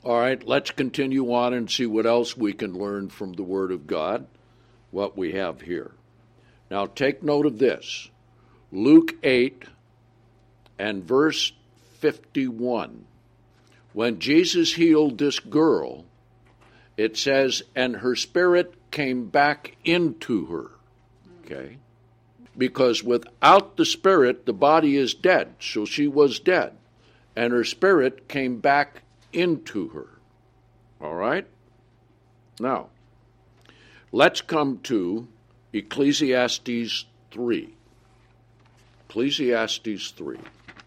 All right, let's continue on and see what else we can learn from the Word of God, what we have here. Now take note of this. Luke 8 and verse 51. When Jesus healed this girl, it says, and her spirit came back into her. Okay? Because without the spirit, the body is dead. So she was dead. And her spirit came back into her. All right? Now, let's come to Ecclesiastes 3. Ecclesiastes 3.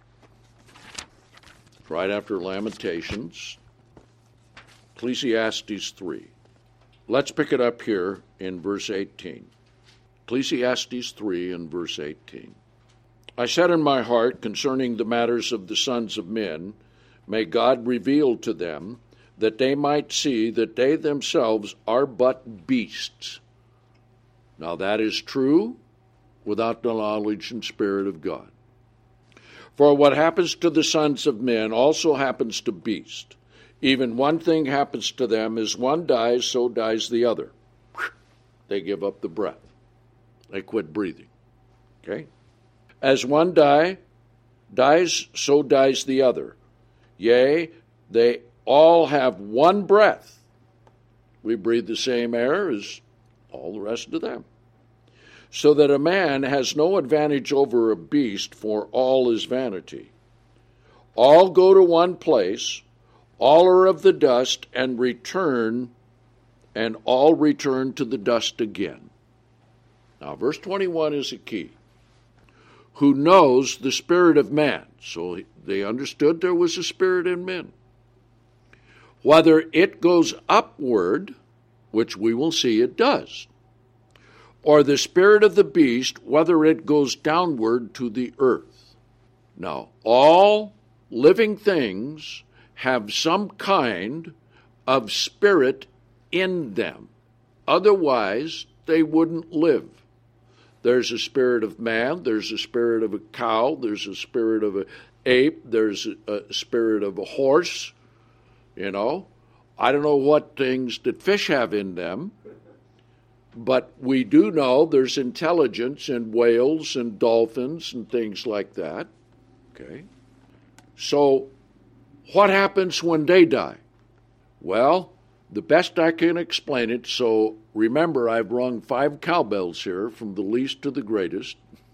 Right after Lamentations. Ecclesiastes 3. Let's pick it up here in verse 18. Ecclesiastes 3 and verse 18. I said in my heart concerning the matters of the sons of men, may God reveal to them, that they might see that they themselves are but beasts. Now that is true without the knowledge and spirit of God. For what happens to the sons of men also happens to beasts. Even one thing happens to them, as one dies, so dies the other. They give up the breath. They quit breathing. Okay? As one dies, so dies the other. Yea, they all have one breath. We breathe the same air as all the rest of them. So that a man has no advantage over a beast, for all is vanity. All go to one place, all are of the dust, and all return to the dust again. Now, verse 21 is a key. Who knows the spirit of man? So they understood there was a spirit in men. Whether it goes upward, which we will see it does, or the spirit of the beast, whether it goes downward to the earth. Now, all living things have some kind of spirit in them. Otherwise, they wouldn't live. There's a spirit of man, there's a spirit of a cow, there's a spirit of an ape, there's a spirit of a horse, I don't know what things that fish have in them, but we do know there's intelligence in whales and dolphins and things like that. Okay? So, what happens when they die? Well, the best I can explain it, so remember I've rung 5 cowbells here from the least to the greatest.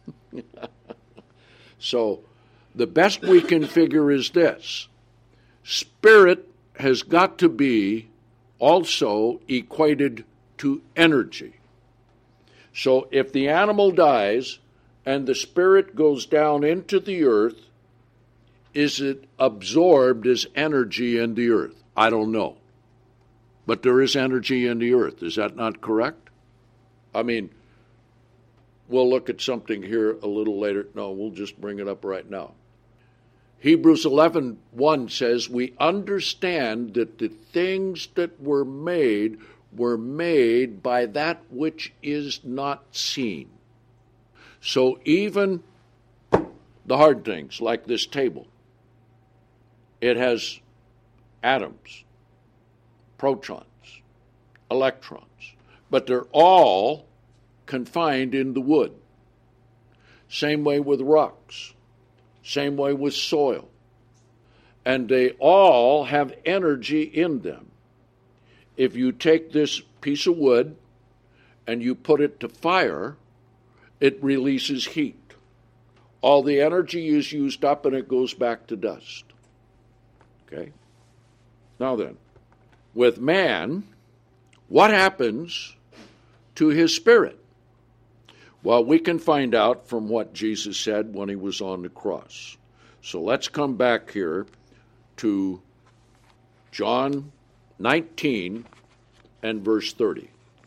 So, the best we can figure is this. Spirit has got to be also equated to energy. So if the animal dies and the spirit goes down into the earth, is it absorbed as energy in the earth? I don't know. But there is energy in the earth. Is that not correct? I mean, we'll look at something here a little later. No, we'll just bring it up right now. Hebrews 11:1 says, we understand that the things that were made by that which is not seen. So even the hard things, like this table, it has atoms, protons, electrons, but they're all confined in the wood. Same way with rocks. Same way with soil. And they all have energy in them. If you take this piece of wood and you put it to fire, it releases heat. All the energy is used up and it goes back to dust. Okay? Now then, with man, what happens to his spirit? Well, we can find out from what Jesus said when he was on the cross. So let's come back here to John 19 and verse 30.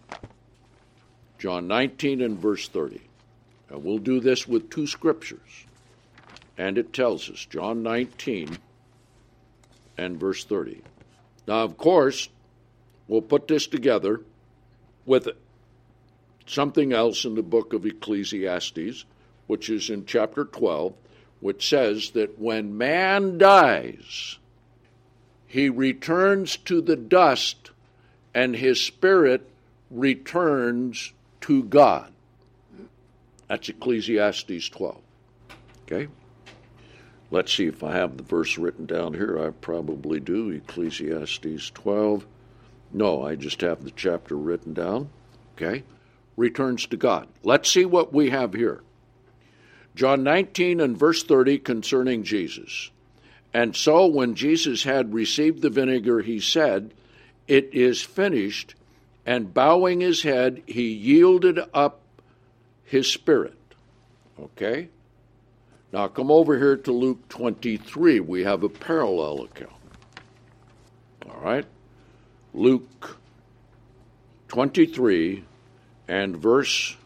John 19 and verse 30. And we'll do this with 2 scriptures. And it tells us, John 19 and verse 30. Now, of course, we'll put this together with something else in the book of Ecclesiastes, which is in chapter 12, which says that when man dies, he returns to the dust, and his spirit returns to God. That's Ecclesiastes 12. Okay? Let's see if I have the verse written down here. I probably do. Ecclesiastes 12. No, I just have the chapter written down. Okay? Returns to God. Let's see what we have here. John 19 and verse 30 concerning Jesus. And so when Jesus had received the vinegar, he said, "It is finished," and bowing his head, he yielded up his spirit. Okay? Now come over here to Luke 23. We have a parallel account. All right? Luke 23 and verse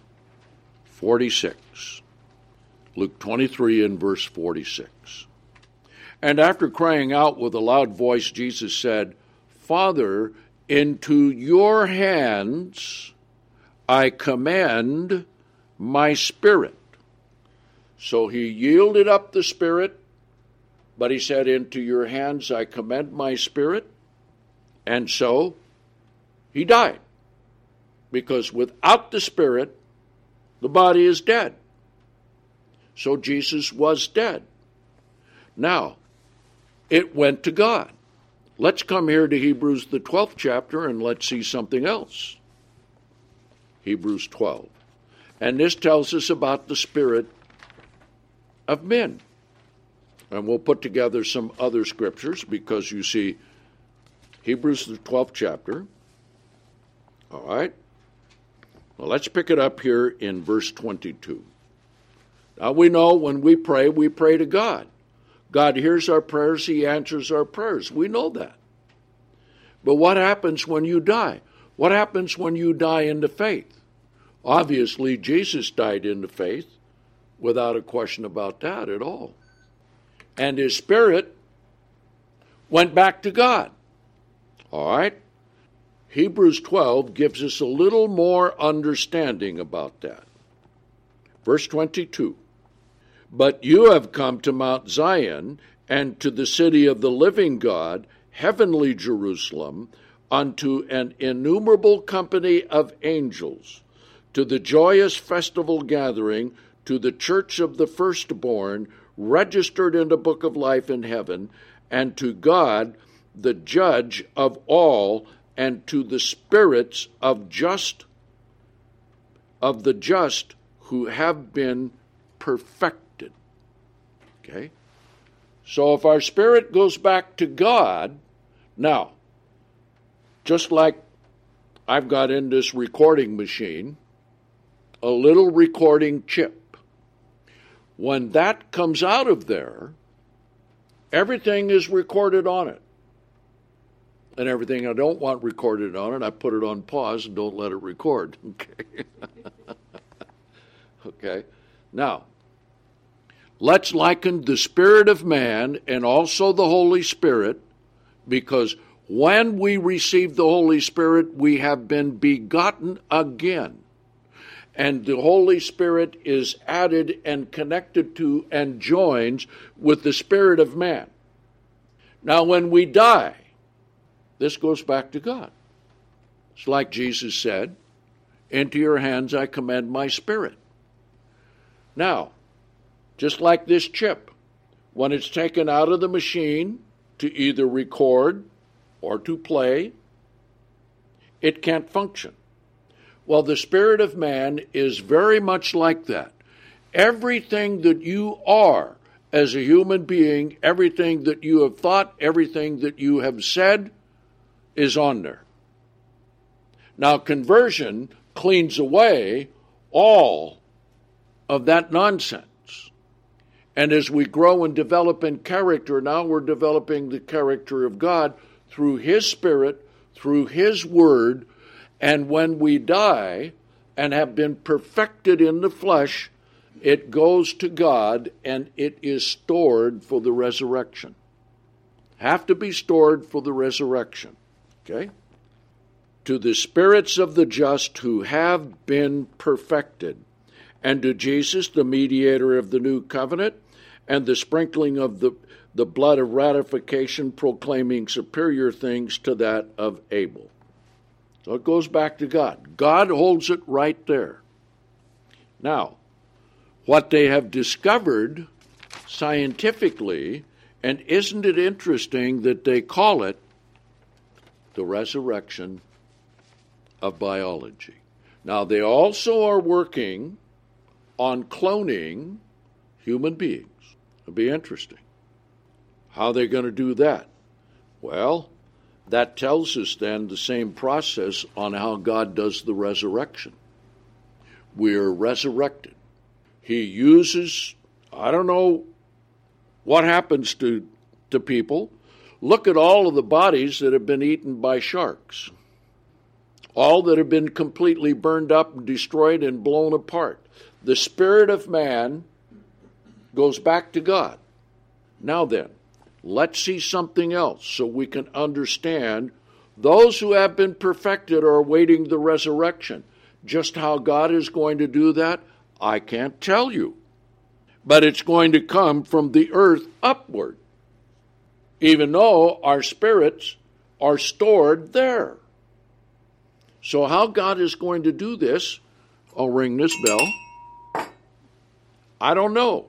46. Luke 23 and verse 46. And after crying out with a loud voice, Jesus said, "Father, into your hands I commend my spirit." So he yielded up the spirit, but he said, "Into your hands I commend my spirit." And so he died. Because without the spirit, the body is dead. So Jesus was dead. Now, it went to God. Let's come here to Hebrews, the 12th chapter, and let's see something else. Hebrews 12. And this tells us about the spirit of men. And we'll put together some other scriptures because you see, Hebrews, the 12th chapter. All right. Well, let's pick it up here in verse 22. Now we know when we pray to God. God hears our prayers, he answers our prayers. We know that. But what happens when you die? What happens when you die in the faith? Obviously, Jesus died in the faith, without a question about that at all. And his spirit went back to God. All right? Hebrews 12 gives us a little more understanding about that. Verse 22. But you have come to Mount Zion, and to the city of the living God, heavenly Jerusalem, unto an innumerable company of angels, to the joyous festival gathering, to the church of the firstborn, registered in the book of life in heaven, and to God, the judge of all, and to the spirits of the just who have been perfected. Okay? So if our spirit goes back to God, now, just like I've got in this recording machine, a little recording chip. When that comes out of there, everything is recorded on it. And everything I don't want recorded on it, I put it on pause and don't let it record. Okay. Okay. Now, let's liken the spirit of man and also the Holy Spirit, because when we receive the Holy Spirit, we have been begotten again. And the Holy Spirit is added and connected to and joins with the spirit of man. Now, when we die, this goes back to God. It's like Jesus said, "Into your hands I commend my spirit." Now, just like this chip, when it's taken out of the machine to either record or to play, it can't function. Well, the spirit of man is very much like that. Everything that you are as a human being, everything that you have thought, everything that you have said is on there. Now, conversion cleans away all of that nonsense. And as we grow and develop in character, now we're developing the character of God through his Spirit, through his Word, and when we die and have been perfected in the flesh, it goes to God and it is stored for the resurrection. Have to be stored for the resurrection. Okay? To the spirits of the just who have been perfected, and to Jesus, the mediator of the new covenant, and the sprinkling of the blood of ratification, proclaiming superior things to that of Abel. So it goes back to God. God holds it right there. Now, what they have discovered scientifically, and isn't it interesting that they call it the resurrection of biology? Now, they also are working on cloning human beings. It'll be interesting. How are they going to do that? Well, that tells us then the same process on how God does the resurrection. We are resurrected. He uses, I don't know what happens to people. Look at all of the bodies that have been eaten by sharks. All that have been completely burned up and destroyed and blown apart. The spirit of man goes back to God. Now then, let's see something else so we can understand those who have been perfected are awaiting the resurrection. Just how God is going to do that, I can't tell you. But it's going to come from the earth upward, even though our spirits are stored there. So how God is going to do this, I'll ring this bell, I don't know.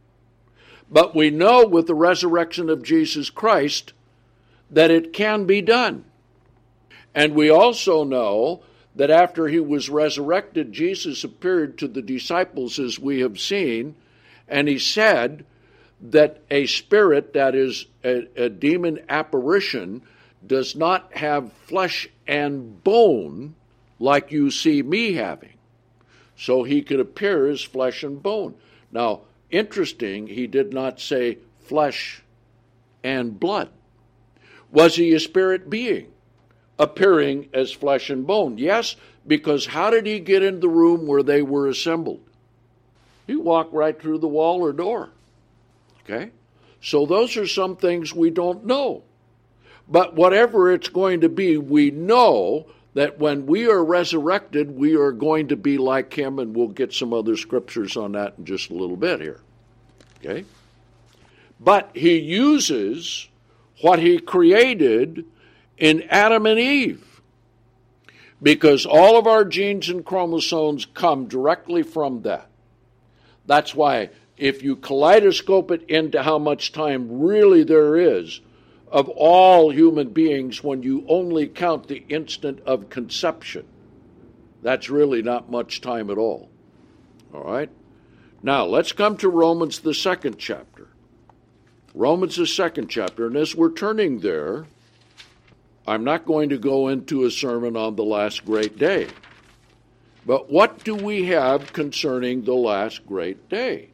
But we know with the resurrection of Jesus Christ that it can be done. And we also know that after he was resurrected, Jesus appeared to the disciples as we have seen, and he said that a spirit, that is a demon apparition, does not have flesh and bone like you see me having. So he could appear as flesh and bone. Now, interesting, he did not say flesh and blood. Was he a spirit being appearing as flesh and bone? Yes, because how did he get in the room where they were assembled? He walked right through the wall or door. Okay? So those are some things we don't know. But whatever it's going to be, we know that when we are resurrected, we are going to be like him, and we'll get some other scriptures on that in just a little bit here. Okay? But he uses what he created in Adam and Eve, because all of our genes and chromosomes come directly from that. That's why if you kaleidoscope it into how much time really there is of all human beings, when you only count the instant of conception, that's really not much time at all. All right? Now, let's come to Romans, the second chapter. Romans, the second chapter, and as we're turning there, I'm not going to go into a sermon on the last great day. But what do we have concerning the last great day?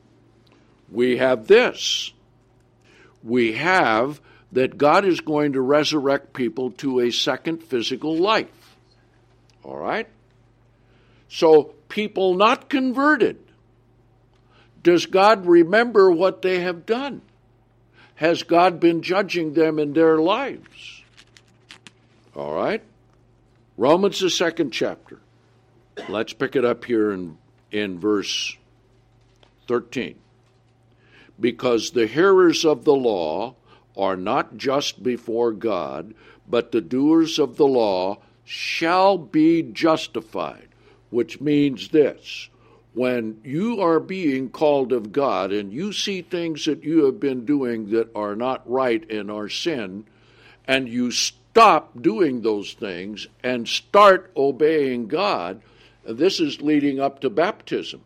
We have this. We have that God is going to resurrect people to a second physical life. All right? So, people not converted, does God remember what they have done? Has God been judging them in their lives? All right? Romans, the second chapter. Let's pick it up here in verse 13. Because the hearers of the law are not just before God, but the doers of the law shall be justified, which means this. When you are being called of God and you see things that you have been doing that are not right and are sin, and you stop doing those things and start obeying God, this is leading up to baptism.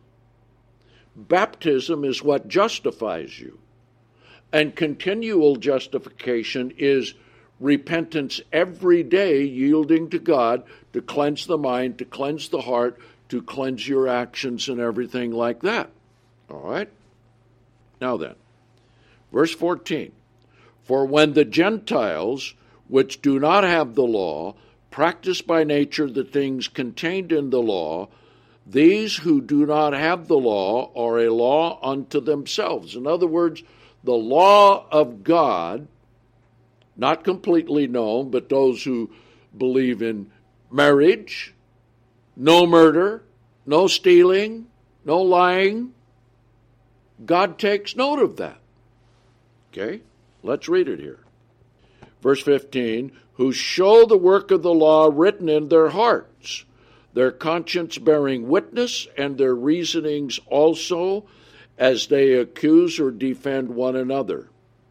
Baptism is what justifies you. And continual justification is repentance every day, yielding to God to cleanse the mind, to cleanse the heart, to cleanse your actions and everything like that. All right? Now then, verse 14. For when the Gentiles, which do not have the law, practice by nature the things contained in the law, these who do not have the law are a law unto themselves. In other words, the law of God, not completely known, but those who believe in marriage, no murder, no stealing, no lying, God takes note of that. Okay? Let's read it here. Verse 15, who show the work of the law written in their hearts, their conscience bearing witness, and their reasonings also, as they accuse or defend one another.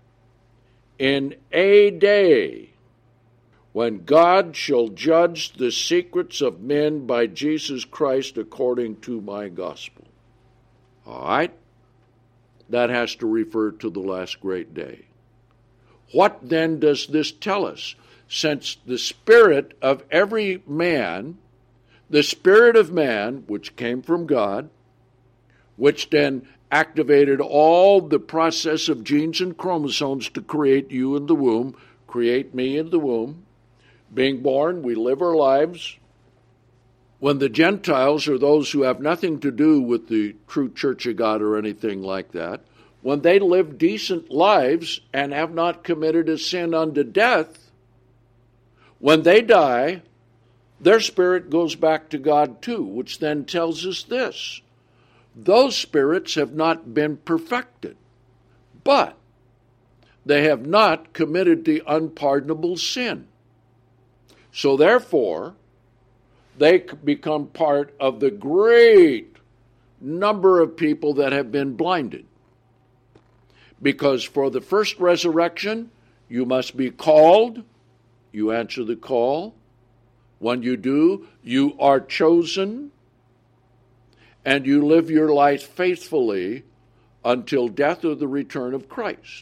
In a day, when God shall judge the secrets of men by Jesus Christ according to my gospel. All right? That has to refer to the last great day. What then does this tell us? Since the spirit of every man, the spirit of man, which came from God, which then activated all the process of genes and chromosomes to create you in the womb, create me in the womb. Being born, we live our lives. When the Gentiles, or those who have nothing to do with the true Church of God or anything like that, when they live decent lives and have not committed a sin unto death, when they die, their spirit goes back to God too, which then tells us this. Those spirits have not been perfected, but they have not committed the unpardonable sin. So therefore, they become part of the great number of people that have been blinded. Because for the first resurrection, you must be called. You answer the call. When you do, you are chosen. And you live your life faithfully until death or the return of Christ.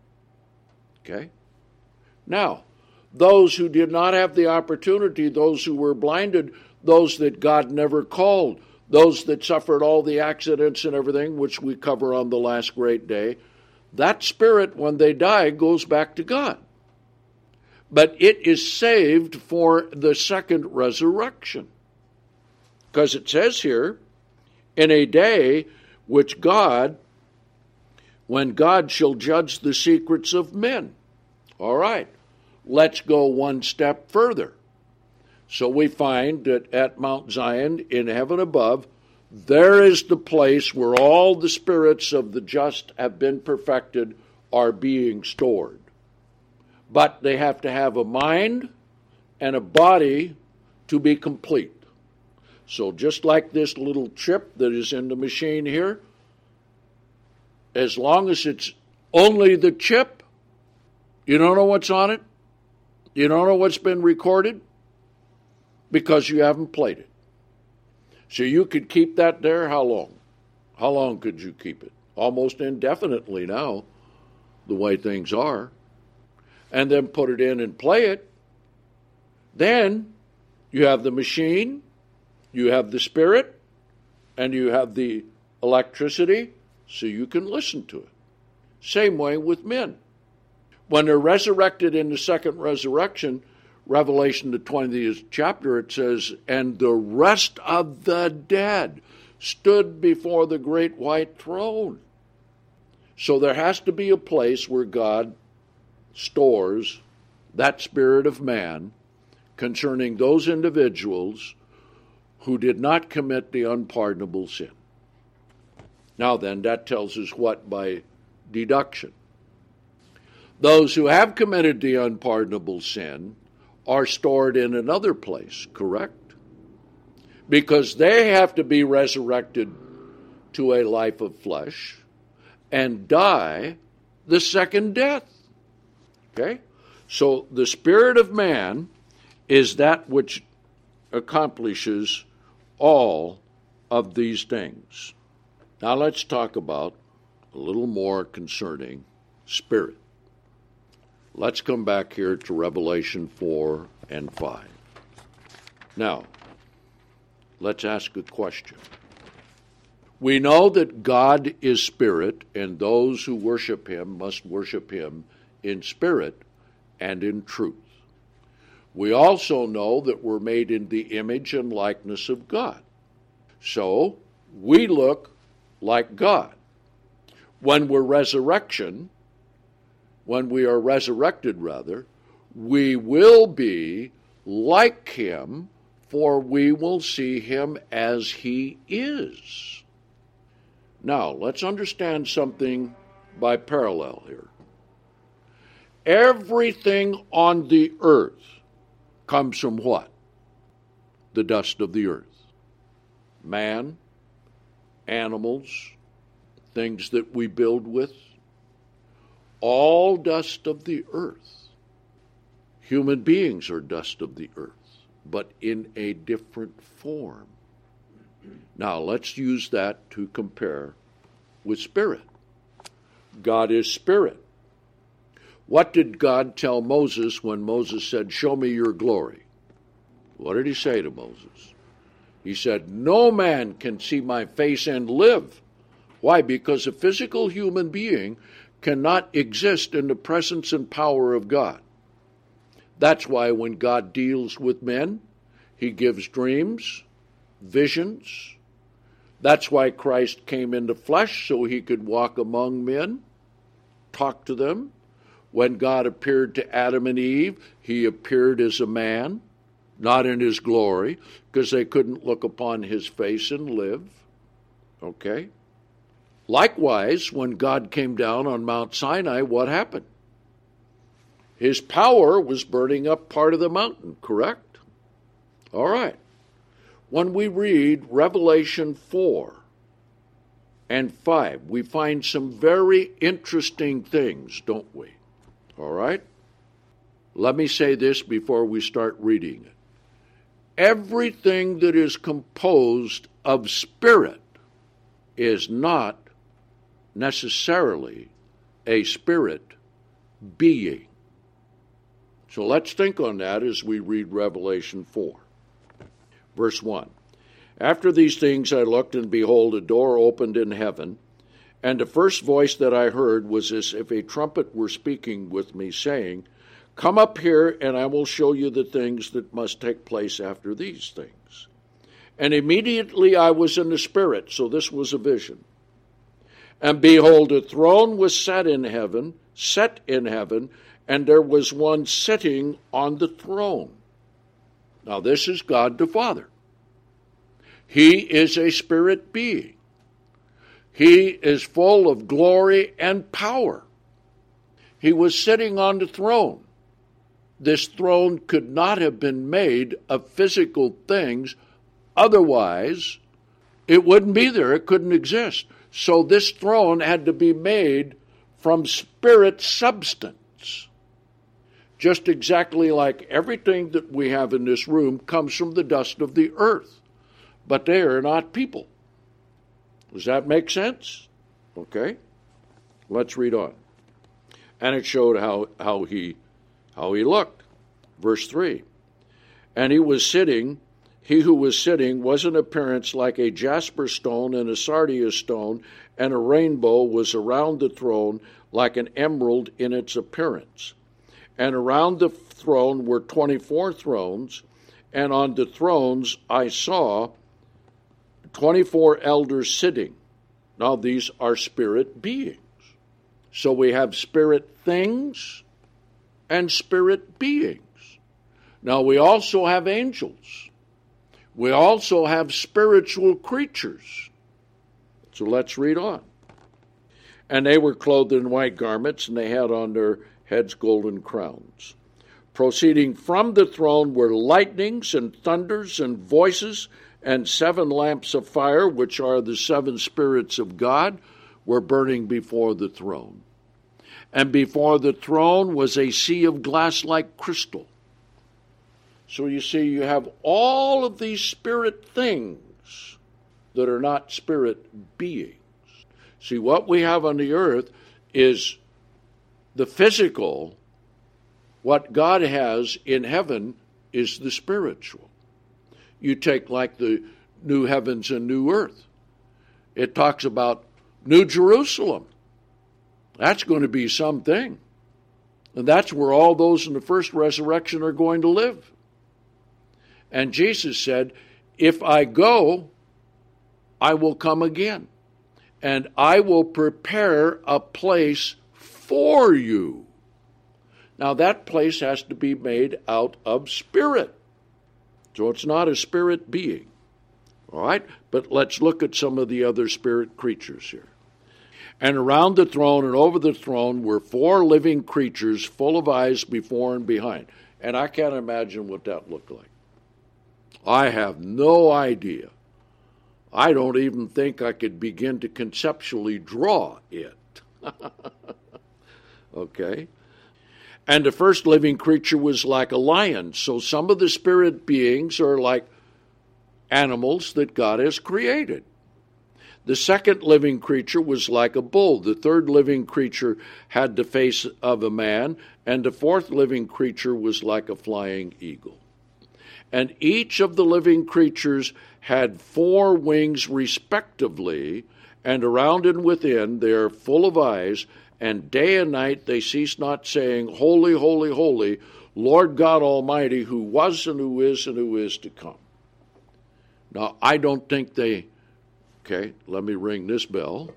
Okay? Now, those who did not have the opportunity, those who were blinded, those that God never called, those that suffered all the accidents and everything, which we cover on the last great day, that spirit, when they die, goes back to God. But it is saved for the second resurrection. Because it says here, in a day which God, when God shall judge the secrets of men. All right, let's go one step further. So we find that at Mount Zion, in heaven above, there is the place where all the spirits of the just have been perfected, are being stored. But they have to have a mind and a body to be complete. So just like this little chip that is in the machine here, as long as it's only the chip, you don't know what's on it, you don't know what's been recorded, because you haven't played it. So you could keep that there how long? How long could you keep it? Almost indefinitely now, the way things are. And then put it in and play it. Then you have the machine, you have the spirit, and you have the electricity, so you can listen to it. Same way with men. When they're resurrected in the second resurrection, Revelation, the 20th chapter, it says, and the rest of the dead stood before the great white throne. So there has to be a place where God stores that spirit of man concerning those individuals who did not commit the unpardonable sin. Now then, that tells us what by deduction? Those who have committed the unpardonable sin are stored in another place, correct? Because they have to be resurrected to a life of flesh and die the second death. Okay? So the spirit of man is that which accomplishes all of these things. Now let's talk about a little more concerning spirit. Let's come back here to Revelation 4 and 5. Now, let's ask a question. We know that God is spirit, and those who worship him must worship him in spirit and in truth. We also know that we're made in the image and likeness of God. So, we look like God. When we are resurrected, we will be like him, for we will see him as he is. Now, let's understand something by parallel here. Everything on the earth comes from what? The dust of the earth. Man, animals, things that we build with, all dust of the earth. Human beings are dust of the earth, but in a different form. Now, let's use that to compare with spirit. God is spirit. What did God tell Moses when Moses said, "Show me your glory"? What did he say to Moses? He said, "No man can see my face and live." Why? Because a physical human being cannot exist in the presence and power of God. That's why when God deals with men, he gives dreams, visions. That's why Christ came into flesh, so he could walk among men, talk to them. When God appeared to Adam and Eve, he appeared as a man, not in his glory, because they couldn't look upon his face and live. Okay? Likewise, when God came down on Mount Sinai, what happened? His power was burning up part of the mountain, correct? All right. When we read Revelation 4 and 5, we find some very interesting things, don't we? All right? Let me say this before we start reading it. Everything that is composed of spirit is not necessarily a spirit being. So let's think on that as we read Revelation 4. Verse 1. After these things I looked, and behold, a door opened in heaven, and the first voice that I heard was as if a trumpet were speaking with me, saying, "Come up here, and I will show you the things that must take place after these things." And immediately I was in the Spirit, so this was a vision. And behold, a throne was set in heaven, and there was one sitting on the throne. Now this is God the Father. He is a spirit being. He is full of glory and power. He was sitting on the throne. This throne could not have been made of physical things, otherwise it wouldn't be there. It couldn't exist. So this throne had to be made from spirit substance. Just exactly like everything that we have in this room comes from the dust of the earth. But they are not people. Does that make sense? Okay. Let's read on. And it showed how he looked. Verse 3. And he who was sitting was in appearance like a jasper stone and a sardius stone, and a rainbow was around the throne like an emerald in its appearance. And around the throne were 24 thrones, and on the thrones I saw 24 elders sitting. Now these are spirit beings. So we have spirit things and spirit beings. Now we also have angels. We also have spiritual creatures. So let's read on. And they were clothed in white garments, and they had on their heads golden crowns. Proceeding from the throne were lightnings and thunders and voices, and 7 lamps of fire, which are the 7 spirits of God, were burning before the throne. And before the throne was a sea of glass like crystal. So you see, you have all of these spirit things that are not spirit beings. See, what we have on the earth is the physical. What God has in heaven is the spiritual. You take like the new heavens and new earth. It talks about New Jerusalem. That's going to be something. And that's where all those in the first resurrection are going to live. And Jesus said, if I go, I will come again. And I will prepare a place for you. Now that place has to be made out of spirit. So it's not a spirit being. All right? But let's look at some of the other spirit creatures here. And around the throne and over the throne were 4 living creatures full of eyes before and behind. And I can't imagine what that looked like. I have no idea. I don't even think I could begin to conceptually draw it. Okay? And the first living creature was like a lion. So some of the spirit beings are like animals that God has created. The second living creature was like a bull. The third living creature had the face of a man, and the fourth living creature was like a flying eagle. And each of the living creatures had 4 wings respectively, and around and within they are full of eyes, and day and night they cease not saying, Holy, holy, holy, Lord God Almighty, who was and who is to come. Now, I don't think they... Okay, let me ring this bell.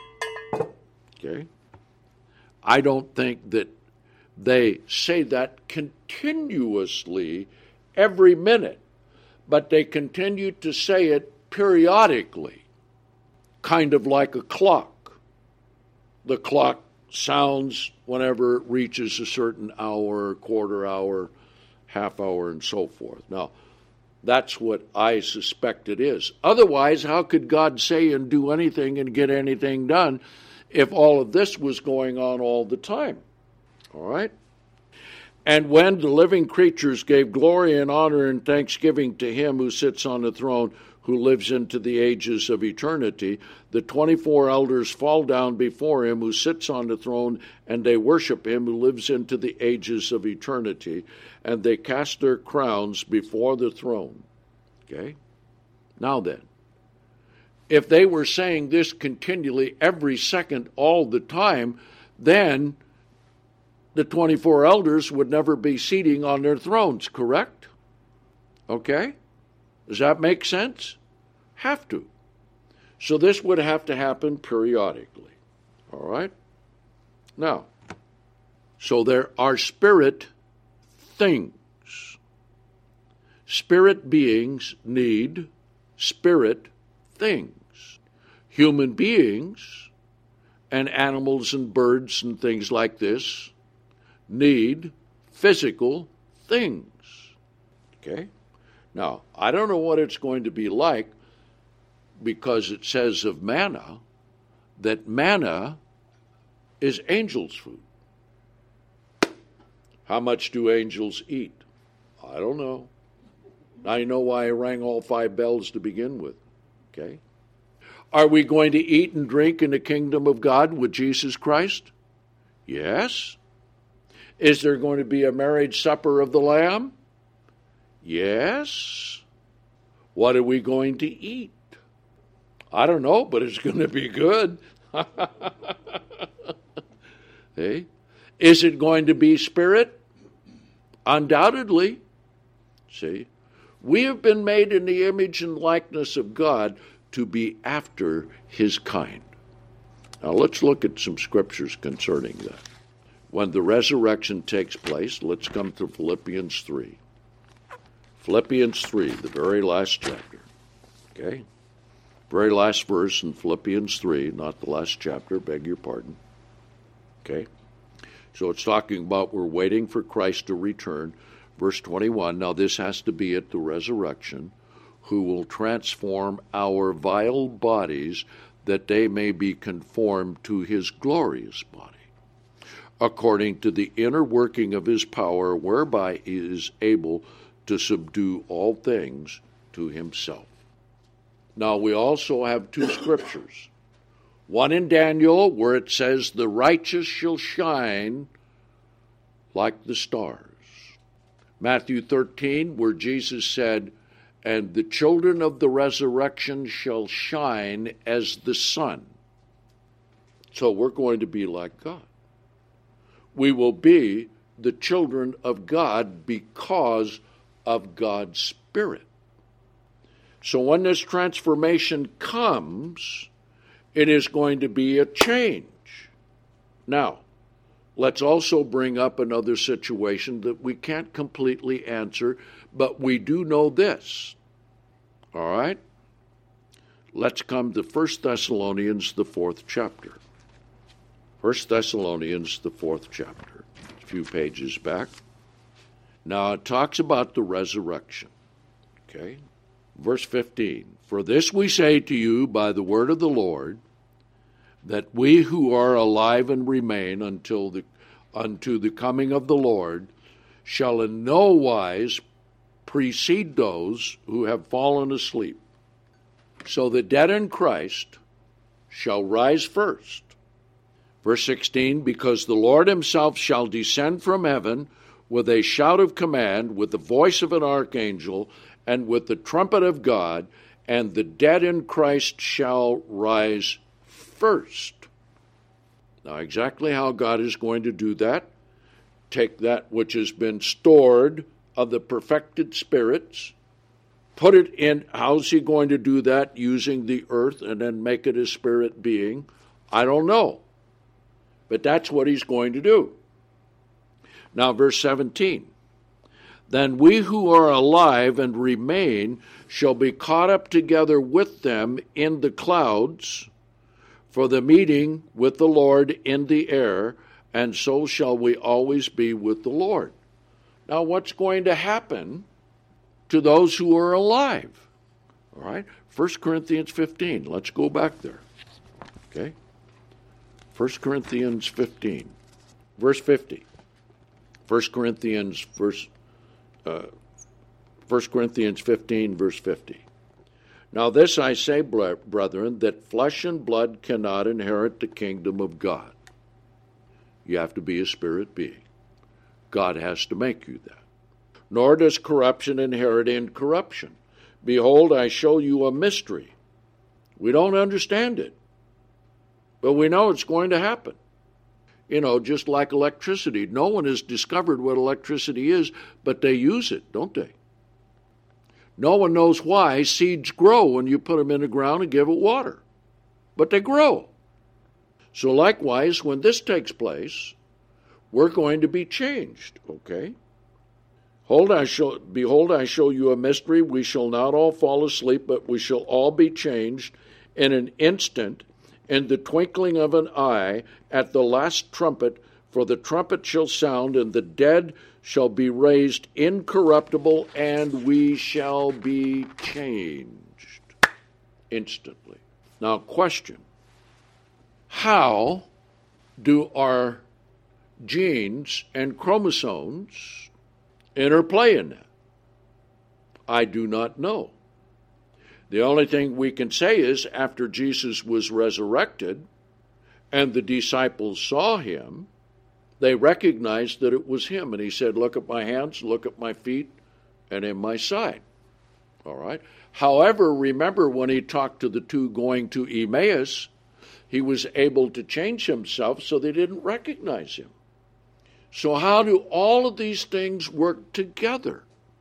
Okay. I don't think that they say that continuously every minute, but they continue to say it periodically, kind of like a clock. The clock sounds whenever it reaches a certain hour, quarter hour, half hour, and so forth. Now, that's what I suspect it is. Otherwise, how could God say and do anything and get anything done if all of this was going on all the time? All right? And when the living creatures gave glory and honor and thanksgiving to him who sits on the throne, who lives into the ages of eternity, the 24 elders fall down before him who sits on the throne, and they worship him who lives into the ages of eternity, and they cast their crowns before the throne. Okay? Now then, if they were saying this continually every second all the time, then the 24 elders would never be seating on their thrones, correct? Okay? Does that make sense? Have to. So this would have to happen periodically. All right? Now, so there are spirit things. Spirit beings need spirit things. Human beings and animals and birds and things like this need physical things. Okay? Now, I don't know what it's going to be like, because it says of manna that manna is angels' food. How much do angels eat? I don't know. Now you know why I rang all 5 bells to begin with. Okay? Are we going to eat and drink in the kingdom of God with Jesus Christ? Yes. Is there going to be a marriage supper of the Lamb? Yes. What are we going to eat? I don't know, but it's going to be good. Hey? Is it going to be spirit? Undoubtedly. See? We have been made in the image and likeness of God to be after his kind. Now let's look at some scriptures concerning that. When the resurrection takes place, let's come to Philippians 3. Philippians 3, the very last chapter. Okay? Very last verse in Philippians 3, not the last chapter, beg your pardon. Okay? So it's talking about we're waiting for Christ to return. Verse 21, now this has to be at the resurrection, who will transform our vile bodies that they may be conformed to his glorious body, according to the inner working of his power, whereby he is able to subdue all things to himself. Now, we also have 2 scriptures. One in Daniel, where it says, the righteous shall shine like the stars. Matthew 13, where Jesus said, and the children of the resurrection shall shine as the sun. So we're going to be like God. We will be the children of God because of God's Spirit. So when this transformation comes, it is going to be a change. Now, let's also bring up another situation that we can't completely answer, but we do know this. All right? let's come to 1 Thessalonians, the 4th chapter. 1 Thessalonians, the 4th chapter, a few pages back. Now it talks about the resurrection. Okay? Verse 15. For this we say to you by the word of the Lord, that we who are alive and remain unto the coming of the Lord shall in no wise precede those who have fallen asleep. So the dead in Christ shall rise first. Verse 16, because the Lord himself shall descend from heaven with a shout of command, with the voice of an archangel, and with the trumpet of God, and the dead in Christ shall rise first. Now, exactly how God is going to do that, take that which has been stored of the perfected spirits, put it in, how's he going to do that using the earth and then make it a spirit being? I don't know. But that's what he's going to do. Now, verse 17. Then we who are alive and remain shall be caught up together with them in the clouds for the meeting with the Lord in the air, and so shall we always be with the Lord. Now, what's going to happen to those who are alive? All right, 1 Corinthians 15. Let's go back there. Okay? 1 Corinthians 15, verse 50. 1 Corinthians 15, verse 50. Now this I say, brethren, that flesh and blood cannot inherit the kingdom of God. You have to be a spirit being. God has to make you that. Nor does corruption inherit incorruption. Behold, I show you a mystery. We don't understand it, but we know it's going to happen. You know, just like electricity. No one has discovered what electricity is, but they use it, don't they? No one knows why seeds grow when you put them in the ground and give it water, but they grow. So likewise, when this takes place, we're going to be changed, okay? Behold, I show you a mystery. We shall not all fall asleep, but we shall all be changed in an instant, in the twinkling of an eye, at the last trumpet, for the trumpet shall sound, and the dead shall be raised incorruptible, and we shall be changed instantly. Now, question. How do our genes and chromosomes interplay in that? I do not know. The only thing we can say is after Jesus was resurrected and the disciples saw him, they recognized that it was him. And he said, look at my hands, look at my feet, and in my side. All right. However, remember when he talked to the two going to Emmaus, he was able to change himself so they didn't recognize him. So how do all of these things work together?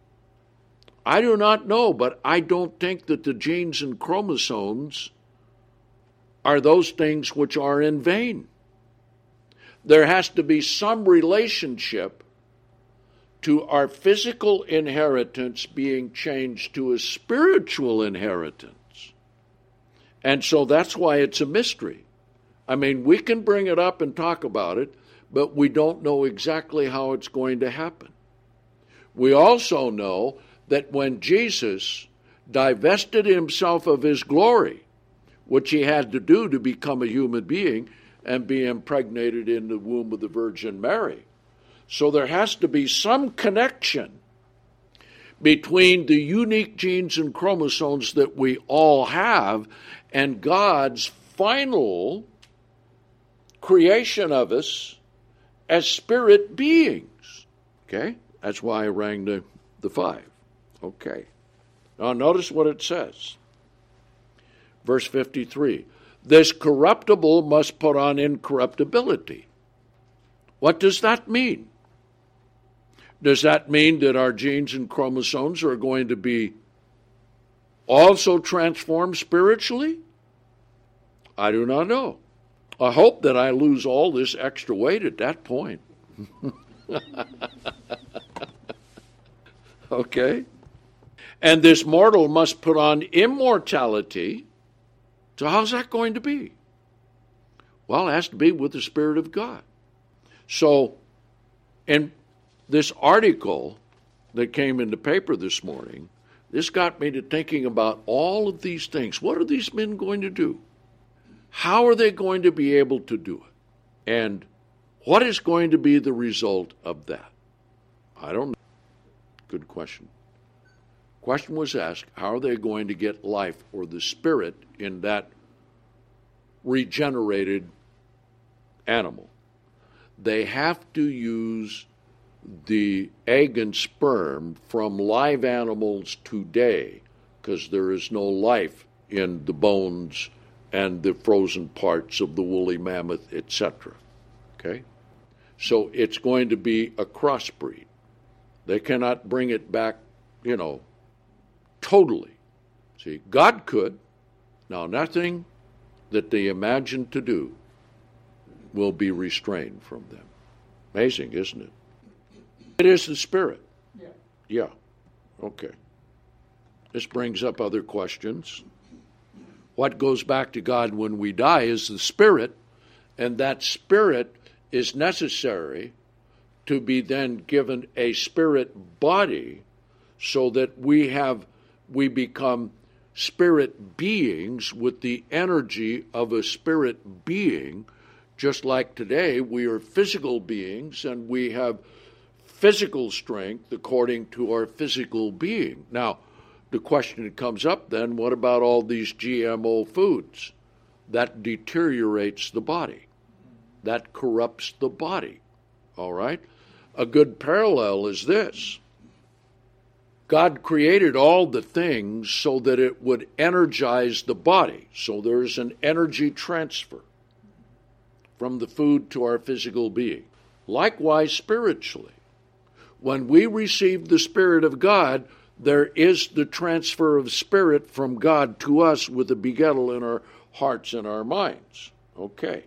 I do not know, but I don't think that the genes and chromosomes are those things which are in vain. There has to be some relationship to our physical inheritance being changed to a spiritual inheritance. And so that's why it's a mystery. I mean, we can bring it up and talk about it, but we don't know exactly how it's going to happen. We also know that when Jesus divested himself of his glory, which he had to do to become a human being and be impregnated in the womb of the Virgin Mary. So there has to be some connection between the unique genes and chromosomes that we all have and God's final creation of us as spirit beings. Okay? That's why I rang the 5. Okay. Now notice what it says. Verse 53. This corruptible must put on incorruptibility. What does that mean? Does that mean that our genes and chromosomes are going to be also transformed spiritually? I do not know. I hope that I lose all this extra weight at that point. Okay? And this mortal must put on immortality, So how's that going to be? Well, it has to be with the Spirit of God. So, in this article that came in the paper this morning, this got me to thinking about all of these things. What are these men going to do? How are they going to be able to do it? And what is going to be the result of that? I don't know. Good question. Question was asked, how are they going to get life or the spirit in that regenerated animal? They have to use the egg and sperm from live animals today because there is no life in the bones and the frozen parts of the woolly mammoth, etc. Okay? So it's going to be a crossbreed. They cannot bring it back, totally. See, God could. Now, nothing that they imagine to do will be restrained from them. Amazing, isn't it? It is the Spirit. Yeah. Okay. This brings up other questions. What goes back to God when we die is the Spirit, and that Spirit is necessary to be then given a spirit body so that we become spirit beings with the energy of a spirit being, just like today we are physical beings and we have physical strength according to our physical being. Now, the question that comes up then, what about all these GMO foods? That deteriorates the body. That corrupts the body. All right? A good parallel is this. God created all the things so that it would energize the body. So there's an energy transfer from the food to our physical being. Likewise, spiritually. When we receive the Spirit of God, there is the transfer of spirit from God to us with a begettal in our hearts and our minds. Okay.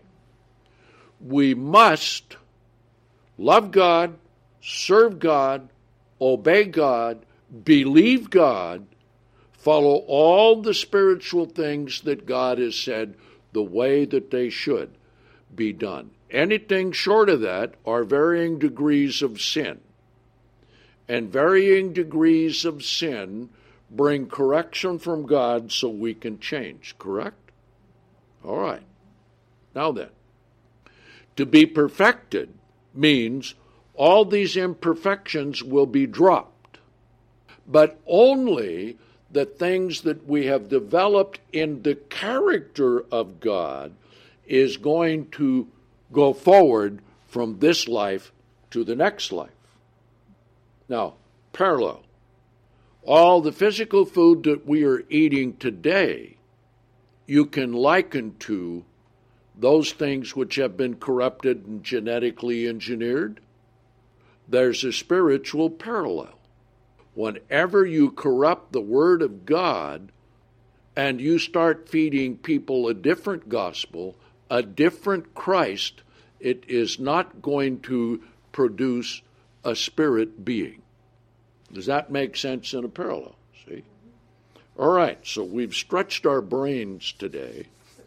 We must love God, serve God, obey God, believe God, follow all the spiritual things that God has said the way that they should be done. Anything short of that are varying degrees of sin. And varying degrees of sin bring correction from God so we can change, correct? All right. Now then, to be perfected means all these imperfections will be dropped, but only the things that we have developed in the character of God is going to go forward from this life to the next life. Now, parallel. All the physical food that we are eating today, you can liken to those things which have been corrupted and genetically engineered. There's a spiritual parallel. Whenever you corrupt the Word of God and you start feeding people a different gospel, a different Christ, it is not going to produce a spirit being. Does that make sense in a parallel? See? All right, so we've stretched our brains today.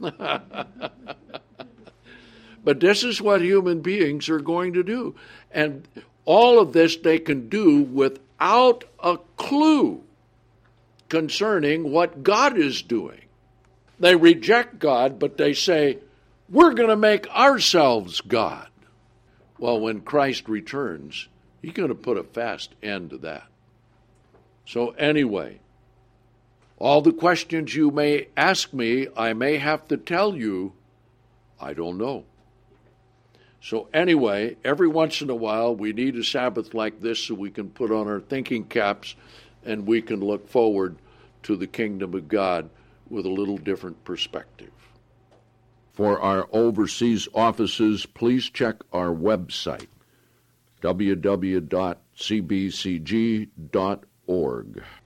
But this is what human beings are going to do. And all of this they can do without a clue concerning what God is doing. They reject God, but they say, we're going to make ourselves God. Well, when Christ returns, He's going to put a fast end to that. So anyway, all the questions you may ask me, I may have to tell you, I don't know. So anyway, every once in a while, we need a Sabbath like this so we can put on our thinking caps and we can look forward to the kingdom of God with a little different perspective. For our overseas offices, please check our website, www.cbcg.org.